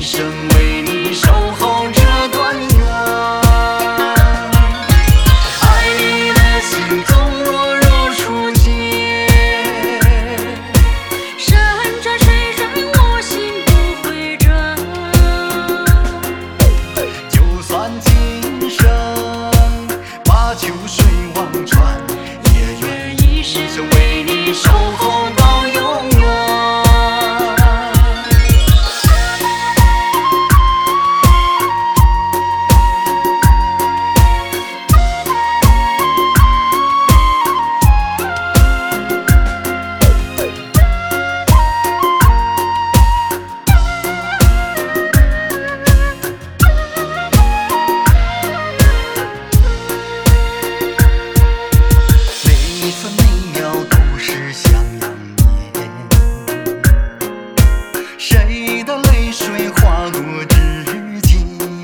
生为你守候这段缘。爱你的心总落入初见， 山转水转，我心不会转。 就算今生把秋水望穿，也愿一生为你守候到永远。每分每秒都是向阳年，谁的泪水划过指尖？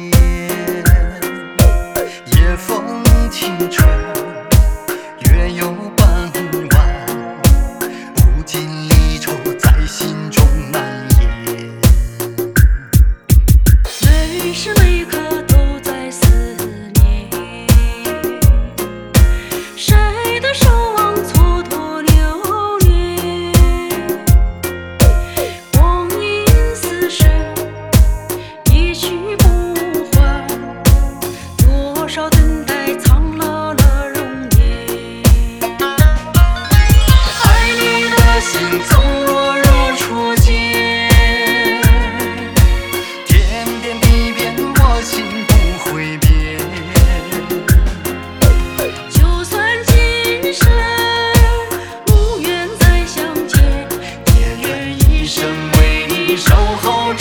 夜风清吹，月有半弯，无尽离愁在心中蔓延。 每时每刻都在思念，谁的守望蹉跎流年？光阴似水，一去不还，多少等待苍老了容颜。 爱你的心总落入初见，天变地变，我心不会变。 就算今生无缘再相见， 也愿一生为你守候